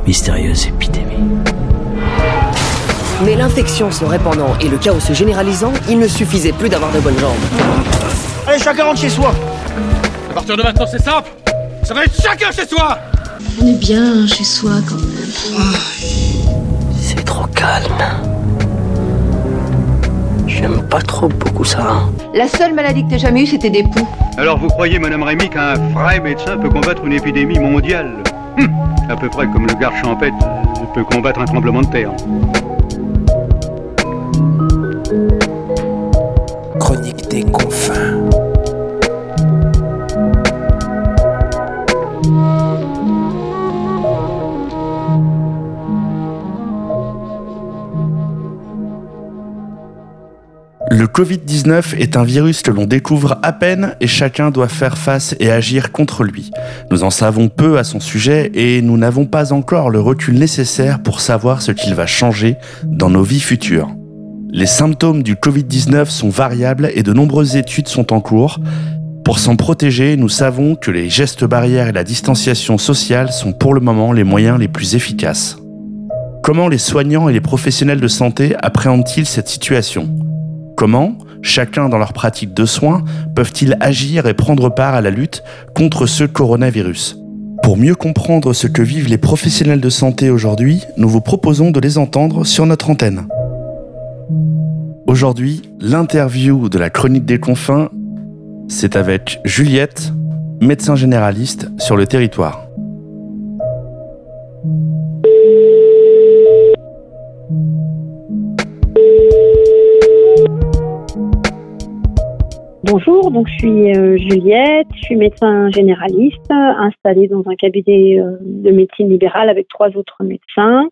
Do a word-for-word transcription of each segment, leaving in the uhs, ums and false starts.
mystérieuse épidémie. Mais l'infection se répandant et le chaos se généralisant, il ne suffisait plus d'avoir de bonnes jambes. Allez, chacun rentre chez soi. À partir de maintenant, c'est simple. Ça va être chacun chez soi. On est bien chez soi quand même. C'est trop calme. J'aime pas trop beaucoup ça. La seule maladie que t'aies jamais eue, c'était des poux. Alors vous croyez, Madame Rémy, qu'un vrai médecin peut combattre une épidémie mondiale ? Hum, à peu près comme le garde champêtre peut combattre un tremblement de terre. Chronique des confins. Le covid dix-neuf est un virus que l'on découvre à peine et chacun doit faire face et agir contre lui. Nous en savons peu à son sujet et nous n'avons pas encore le recul nécessaire pour savoir ce qu'il va changer dans nos vies futures. Les symptômes du covid dix-neuf sont variables et de nombreuses études sont en cours. Pour s'en protéger, nous savons que les gestes barrières et la distanciation sociale sont pour le moment les moyens les plus efficaces. Comment les soignants et les professionnels de santé appréhendent-ils cette situation ? Comment, chacun dans leur pratique de soins, peuvent-ils agir et prendre part à la lutte contre ce coronavirus ? Pour mieux comprendre ce que vivent les professionnels de santé aujourd'hui, nous vous proposons de les entendre sur notre antenne. Aujourd'hui, l'interview de la Chronique des confins, c'est avec Juliette, médecin généraliste sur le territoire. Bonjour, donc je suis euh, Juliette, je suis médecin généraliste, installée dans un cabinet euh, de médecine libérale avec trois autres médecins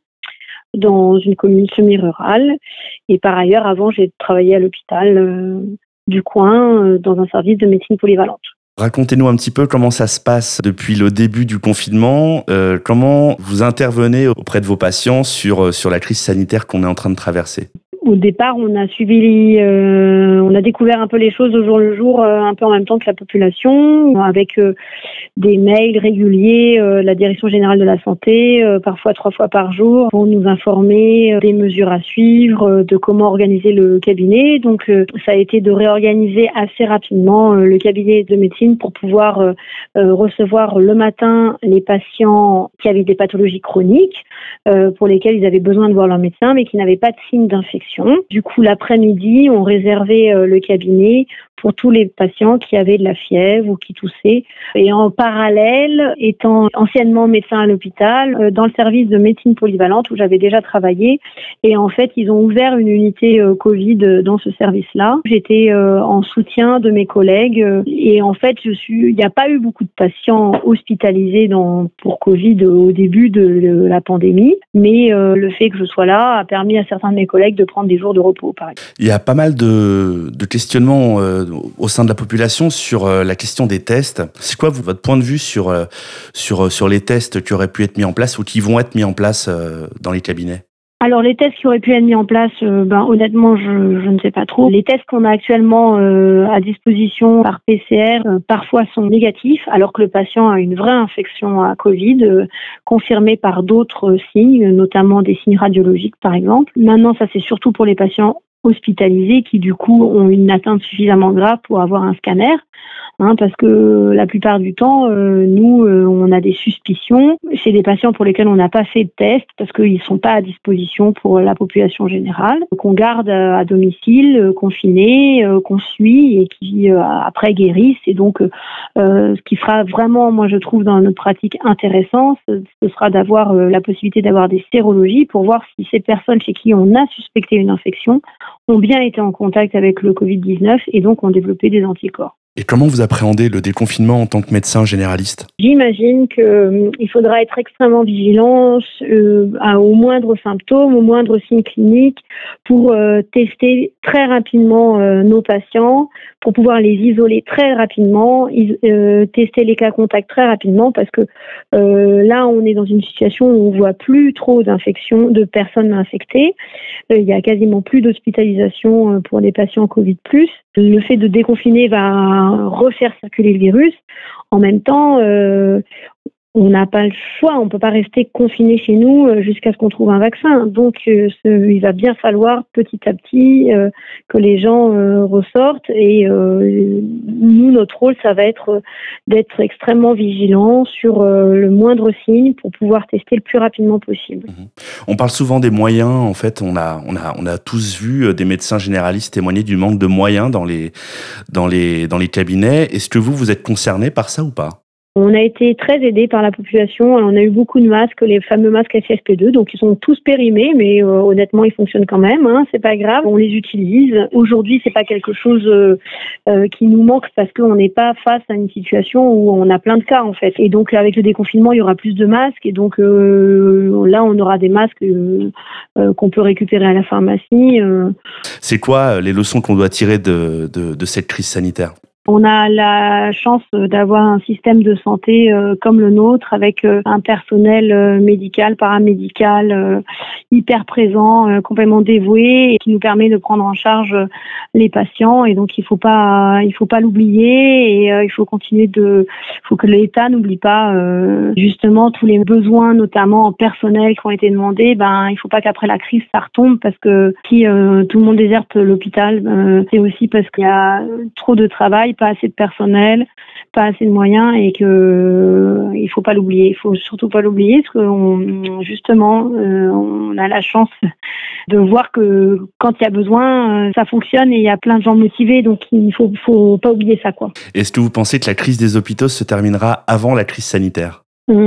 dans une commune semi-rurale. Et par ailleurs, avant, j'ai travaillé à l'hôpital euh, du coin euh, dans un service de médecine polyvalente. Racontez-nous un petit peu comment ça se passe depuis le début du confinement, euh, comment vous intervenez auprès de vos patients sur, sur la crise sanitaire qu'on est en train de traverser. Au départ, on a suivi, euh, on a découvert un peu les choses au jour le jour, euh, un peu en même temps que la population, avec euh, des mails réguliers, euh, la Direction générale de la santé, euh, parfois trois fois par jour, pour nous informer euh, des mesures à suivre, euh, de comment organiser le cabinet. Donc, euh, ça a été de réorganiser assez rapidement euh, le cabinet de médecine pour pouvoir euh, euh, recevoir le matin les patients qui avaient des pathologies chroniques, euh, pour lesquels ils avaient besoin de voir leur médecin, mais qui n'avaient pas de signes d'infection. Du coup, l'après-midi, on réservait euh, le cabinet pour tous les patients qui avaient de la fièvre ou qui toussaient. Et en parallèle, étant anciennement médecin à l'hôpital, euh, dans le service de médecine polyvalente où j'avais déjà travaillé, et en fait, ils ont ouvert une unité euh, Covid dans ce service-là. J'étais euh, en soutien de mes collègues euh, et en fait, je suis, il n'y a pas eu beaucoup de patients hospitalisés dans, pour Covid au début de, de la pandémie, mais euh, le fait que je sois là a permis à certains de mes collègues de prendre des jours de repos, par exemple. Il y a pas mal de, de questionnements euh, au sein de la population sur euh, la question des tests. C'est quoi vous, votre point de vue sur, euh, sur, sur les tests qui auraient pu être mis en place ou qui vont être mis en place euh, dans les cabinets ? Alors les tests qui auraient pu être mis en place, euh, ben honnêtement je, je ne sais pas trop. Les tests qu'on a actuellement euh, à disposition par P C R euh, parfois sont négatifs alors que le patient a une vraie infection à Covid euh, confirmée par d'autres signes, notamment des signes radiologiques par exemple. Maintenant ça c'est surtout pour les patients hospitalisés qui du coup ont une atteinte suffisamment grave pour avoir un scanner. Hein, parce que la plupart du temps, euh, nous, euh, on a des suspicions chez des patients pour lesquels on n'a pas fait de test parce qu'ils ne sont pas à disposition pour la population générale, qu'on garde à domicile, euh, confinés, euh, qu'on suit et qui euh, après guérissent. Et donc, euh, ce qui sera vraiment, moi je trouve, dans notre pratique intéressant, ce, ce sera d'avoir euh, la possibilité d'avoir des sérologies pour voir si ces personnes chez qui on a suspecté une infection ont bien été en contact avec le covid dix-neuf et donc ont développé des anticorps. Et comment vous appréhendez le déconfinement en tant que médecin généraliste ? J'imagine qu'il euh, faudra être extrêmement vigilant euh, à, aux moindres symptômes, aux moindres signes cliniques pour euh, tester très rapidement euh, nos patients, pour pouvoir les isoler très rapidement, is- euh, tester les cas contacts très rapidement parce que euh, là, on est dans une situation où on voit plus trop d'infections, de personnes infectées. Euh, il y a quasiment plus d'hospitalisation euh, pour des patients Covid plus. Le fait de déconfiner va refaire circuler le virus. En même temps, euh, on n'a pas le choix, on ne peut pas rester confiné chez nous jusqu'à ce qu'on trouve un vaccin. Donc, euh, ce, il va bien falloir petit à petit euh, que les gens euh, ressortent. Et euh, nous, notre rôle, ça va être d'être extrêmement vigilants sur euh, le moindre signe pour pouvoir tester le plus rapidement possible. On parle souvent des moyens. En fait, on a, on a, on a tous vu des médecins généralistes témoigner du manque de moyens dans les, dans les, dans les cabinets. Est-ce que vous, vous êtes concerné par ça ou pas ? On a été très aidés par la population. On a eu beaucoup de masques, les fameux masques F F P deux. Donc, ils sont tous périmés, mais euh, honnêtement, ils fonctionnent quand même. Hein, c'est pas grave. On les utilise. Aujourd'hui, c'est pas quelque chose euh, euh, qui nous manque parce qu'on n'est pas face à une situation où on a plein de cas, en fait. Et donc, avec le déconfinement, il y aura plus de masques. Et donc, euh, là, on aura des masques euh, euh, qu'on peut récupérer à la pharmacie. Euh. C'est quoi les leçons qu'on doit tirer de, de, de cette crise sanitaire ? On a la chance d'avoir un système de santé euh, comme le nôtre, avec euh, un personnel euh, médical, paramédical, euh, hyper présent, euh, complètement dévoué, et qui nous permet de prendre en charge euh, les patients. Et donc, il faut pas, il faut pas l'oublier, et euh, il faut continuer de, il faut que l'État n'oublie pas euh, justement tous les besoins, notamment en personnel, qui ont été demandés. Ben, il faut pas qu'après la crise ça retombe, parce que si euh, tout le monde déserte l'hôpital, euh, c'est aussi parce qu'il y a trop de travail, pas assez de personnel, pas assez de moyens, et que euh, il faut pas l'oublier. Il faut surtout pas l'oublier, parce que on, justement, euh, on a la chance de voir que quand il y a besoin, euh, ça fonctionne et il y a plein de gens motivés. Donc il faut, faut pas oublier ça, quoi. Est-ce que vous pensez que la crise des hôpitaux se terminera avant la crise sanitaire ?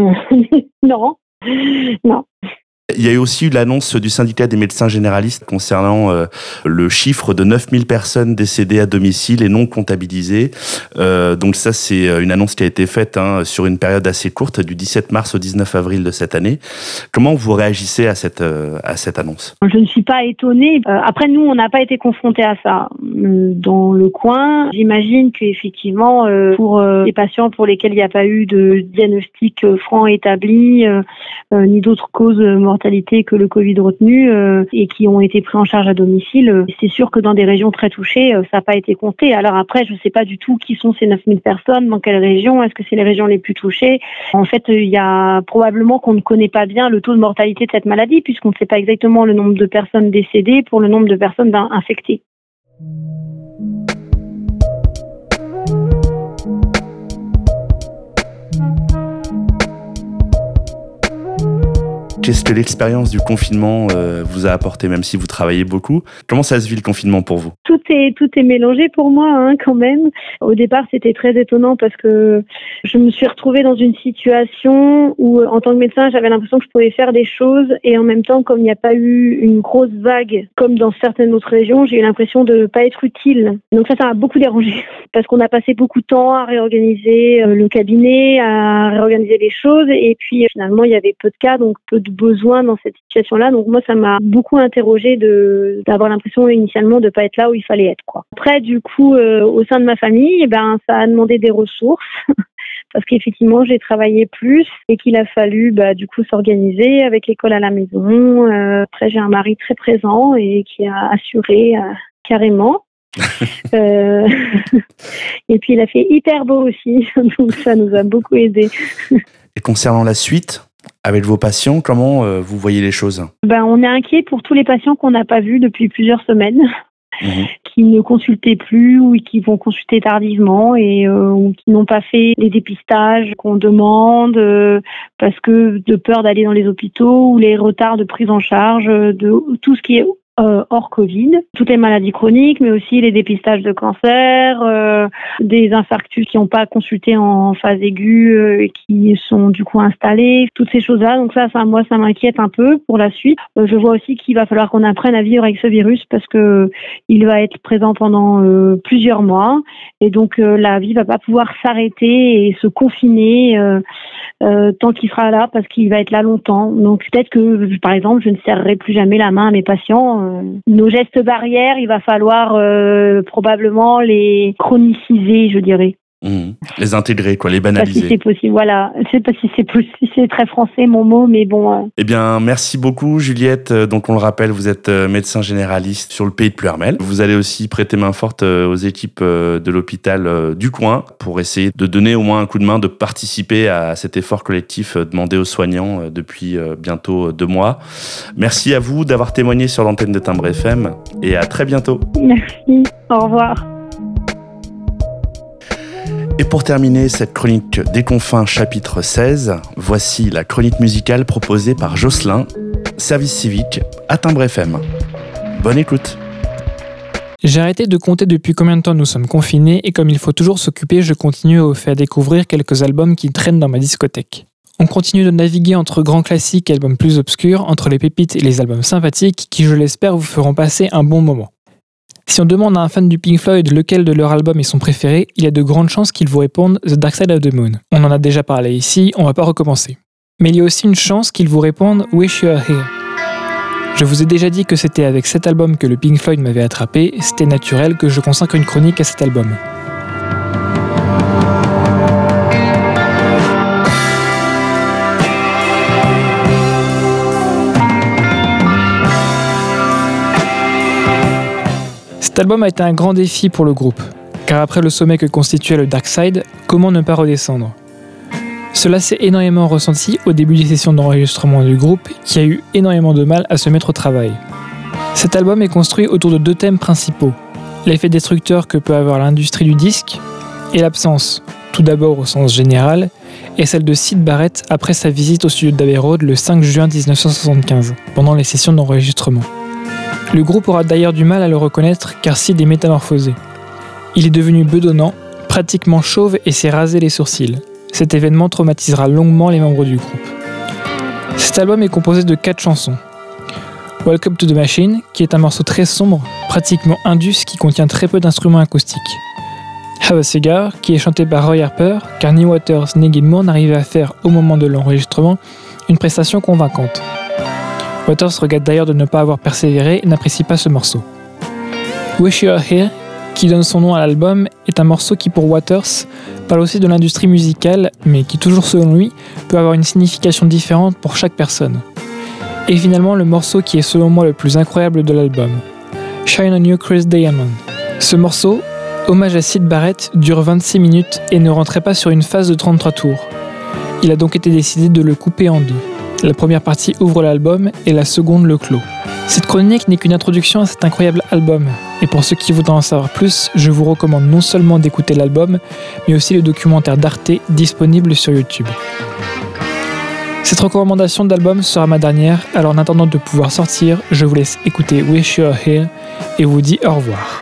Non, non. Il y a eu aussi eu l'annonce du syndicat des médecins généralistes concernant euh, le chiffre de neuf mille personnes décédées à domicile et non comptabilisées. Euh, donc ça, c'est une annonce qui a été faite hein, sur une période assez courte, du dix-sept mars au dix-neuf avril de cette année. Comment vous réagissez à cette, euh, à cette annonce ? Je ne suis pas étonnée. Euh, après, nous, on n'a pas été confrontés à ça euh, dans le coin. J'imagine qu'effectivement, euh, pour euh, les patients pour lesquels il n'y a pas eu de diagnostic euh, franc établi, euh, euh, ni d'autres causes mortelles, que le Covid retenu euh, et qui ont été pris en charge à domicile, euh, c'est sûr que dans des régions très touchées, euh, ça n'a pas été compté. Alors après, je ne sais pas du tout qui sont ces neuf mille personnes, dans quelles régions, est-ce que c'est les régions les plus touchées. En fait, il y a probablement qu'on ne connaît pas bien le taux de mortalité de cette maladie, puisqu'on ne sait pas exactement le nombre de personnes décédées pour le nombre de personnes infectées. Qu'est-ce que l'expérience du confinement euh, vous a apporté, même si vous travaillez beaucoup ? Comment ça se vit le confinement pour vous ? Tout est tout est mélangé pour moi, hein, quand même. Au départ, c'était très étonnant parce que je me suis retrouvée dans une situation où, en tant que médecin, j'avais l'impression que je pouvais faire des choses, et en même temps, comme il n'y a pas eu une grosse vague, comme dans certaines autres régions, j'ai eu l'impression de ne pas être utile. Donc ça, ça m'a beaucoup dérangé parce qu'on a passé beaucoup de temps à réorganiser le cabinet, à réorganiser les choses, et puis finalement, il y avait peu de cas, donc peu de besoin dans cette situation-là. Donc moi, ça m'a beaucoup interrogée de d'avoir l'impression initialement de pas être là où il fallait être, quoi. Après, du coup, euh, au sein de ma famille, eh ben ça a demandé des ressources parce qu'effectivement, j'ai travaillé plus et qu'il a fallu bah du coup s'organiser avec l'école à la maison. Euh, après, j'ai un mari très présent et qui a assuré euh, carrément. euh... et puis il a fait hyper beau aussi, donc ça nous a beaucoup aidé. Et concernant la suite, avec vos patients, comment euh, vous voyez les choses ? Ben, on est inquiet pour tous les patients qu'on n'a pas vus depuis plusieurs semaines, mmh. qui ne consultaient plus ou qui vont consulter tardivement et euh, ou qui n'ont pas fait les dépistages qu'on demande euh, parce que de peur d'aller dans les hôpitaux, ou les retards de prise en charge de tout ce qui est Euh, hors Covid, toutes les maladies chroniques, mais aussi les dépistages de cancer, euh, des infarctus qui n'ont pas consulté en phase aiguë euh, et qui sont du coup installés, toutes ces choses-là. Donc ça, ça moi, ça m'inquiète un peu pour la suite. Euh, je vois aussi qu'il va falloir qu'on apprenne à vivre avec ce virus parce que il va être présent pendant euh, plusieurs mois, et donc euh, la vie va pas pouvoir s'arrêter et se confiner euh, euh, tant qu'il sera là, parce qu'il va être là longtemps. Donc peut-être que, par exemple, je ne serrerai plus jamais la main à mes patients. Nos gestes barrières, il va falloir euh, probablement les chroniciser, je dirais. Mmh. Les intégrer, quoi, les Je sais pas banaliser. si c'est possible, voilà. Je sais pas si c'est, possi- si c'est très français mon mot, mais bon. euh, Eh bien, merci beaucoup, Juliette. Euh, Donc, on le rappelle, vous êtes euh, médecin généraliste sur le pays de Pluhermel. Vous allez aussi prêter main forte euh, aux équipes euh, de l'hôpital euh, du coin pour essayer de donner au moins un coup de main, de participer à cet effort collectif euh, demandé aux soignants euh, depuis euh, bientôt deux mois. Merci à vous d'avoir témoigné sur l'antenne de Timbre F M et à très bientôt. Merci. Au revoir. Et pour terminer cette chronique des confins chapitre seize, voici la chronique musicale proposée par Jocelyn, service civique à Timbre F M. Bonne écoute. J'ai arrêté de compter depuis combien de temps nous sommes confinés et comme il faut toujours s'occuper, je continue à vous faire découvrir quelques albums qui traînent dans ma discothèque. On continue de naviguer entre grands classiques et albums plus obscurs, entre les pépites et les albums sympathiques qui, je l'espère, vous feront passer un bon moment. Si on demande à un fan du Pink Floyd lequel de leur album est son préféré, il y a de grandes chances qu'il vous réponde The Dark Side of the Moon. On en a déjà parlé ici, on va pas recommencer. Mais il y a aussi une chance qu'il vous réponde Wish You Were Here. Je vous ai déjà dit que c'était avec cet album que le Pink Floyd m'avait attrapé, c'était naturel que je consacre une chronique à cet album. Cet album a été un grand défi pour le groupe, car après le sommet que constituait le Dark Side, comment ne pas redescendre ? Cela s'est énormément ressenti au début des sessions d'enregistrement du groupe, qui a eu énormément de mal à se mettre au travail. Cet album est construit autour de deux thèmes principaux, l'effet destructeur que peut avoir l'industrie du disque, et l'absence, tout d'abord au sens général, et celle de Syd Barrett après sa visite au studio d'Abbey Road le cinq juin dix-neuf cent soixante-quinze, pendant les sessions d'enregistrement. Le groupe aura d'ailleurs du mal à le reconnaître car Syd est métamorphosé. Il est devenu bedonnant, pratiquement chauve et s'est rasé les sourcils. Cet événement traumatisera longuement les membres du groupe. Cet album est composé de quatre chansons. Welcome to the Machine, qui est un morceau très sombre, pratiquement indus qui contient très peu d'instruments acoustiques. Have a Cigar, qui est chanté par Roy Harper, car ni Waters ni Gilmour n'arrivaient à faire, au moment de l'enregistrement, une prestation convaincante. Waters regrette d'ailleurs de ne pas avoir persévéré et n'apprécie pas ce morceau. Wish You Were Here, qui donne son nom à l'album, est un morceau qui pour Waters parle aussi de l'industrie musicale, mais qui toujours selon lui peut avoir une signification différente pour chaque personne. Et finalement le morceau qui est selon moi le plus incroyable de l'album, Shine on You Chris Diamond. Ce morceau, hommage à Syd Barrett, dure vingt-six minutes et ne rentrait pas sur une phase de trente-trois tours. Il a donc été décidé de le couper en deux. La première partie ouvre l'album et la seconde le clôt. Cette chronique n'est qu'une introduction à cet incroyable album. Et pour ceux qui voudraient en savoir plus, je vous recommande non seulement d'écouter l'album, mais aussi le documentaire d'Arte disponible sur YouTube. Cette recommandation d'album sera ma dernière, alors en attendant de pouvoir sortir, je vous laisse écouter Wish You Were Here et vous dis au revoir.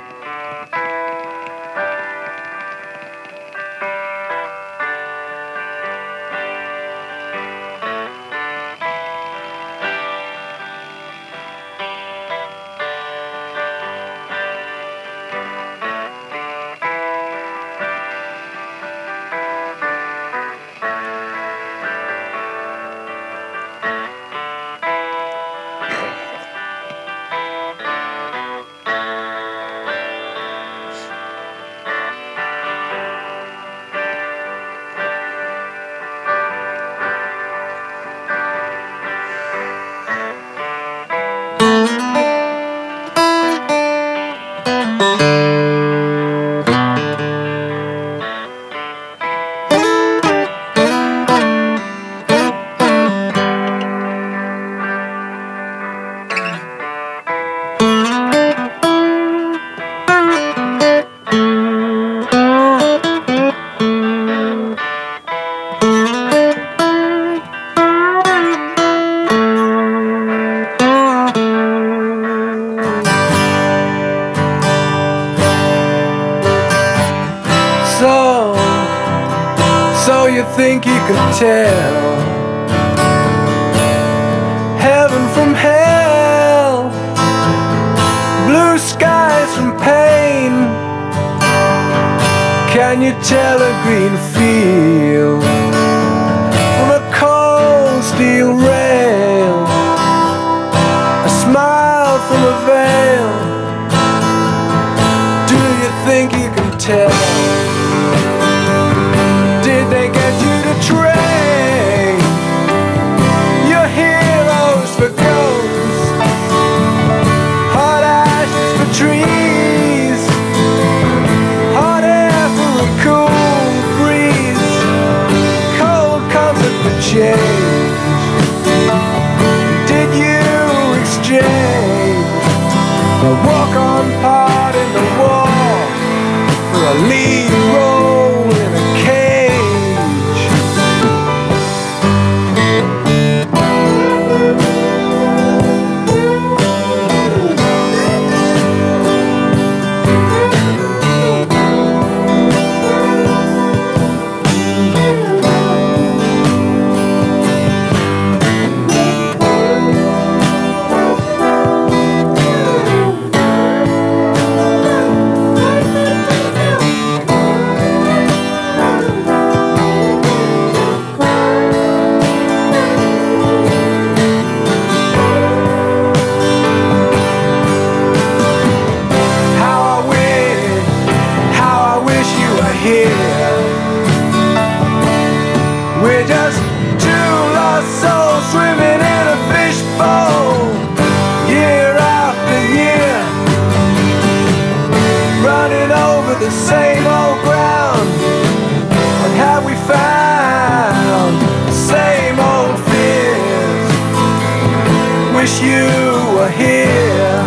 Think you can tell heaven from hell, blue skies from pain. Can you tell a green field from a cold steel rail, a smile from a veil? Do you think you can tell? wish you were here.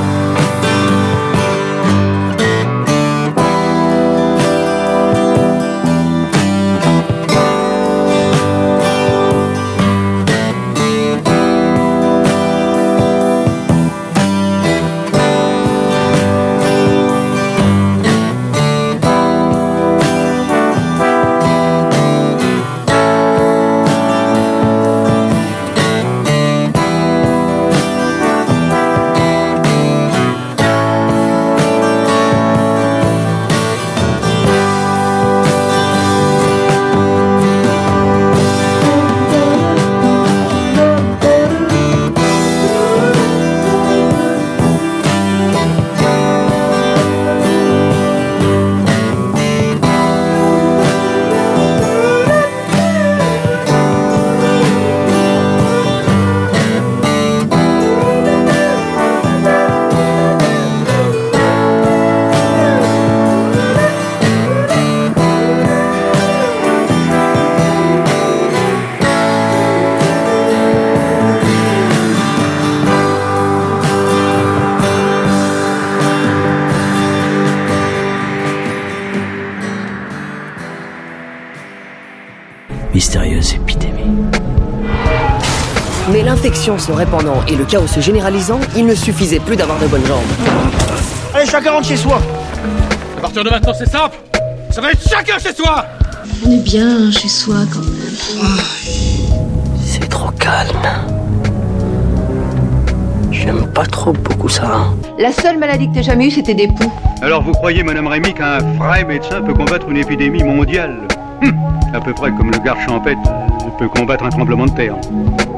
Mystérieuse épidémie. Mais l'infection se répandant et le chaos se généralisant, il ne suffisait plus d'avoir de bonnes jambes. Allez, chacun rentre chez soi. À partir de maintenant, c'est simple. Ça va être chacun chez soi. On est bien chez soi quand même. C'est trop calme. J'aime pas trop beaucoup ça. Hein. La seule maladie que t'aies jamais eue, c'était des poux. Alors vous croyez, Madame Rémy, qu'un vrai médecin peut combattre une épidémie mondiale? Hum, à peu près comme le garde champêtre peut combattre un tremblement de terre.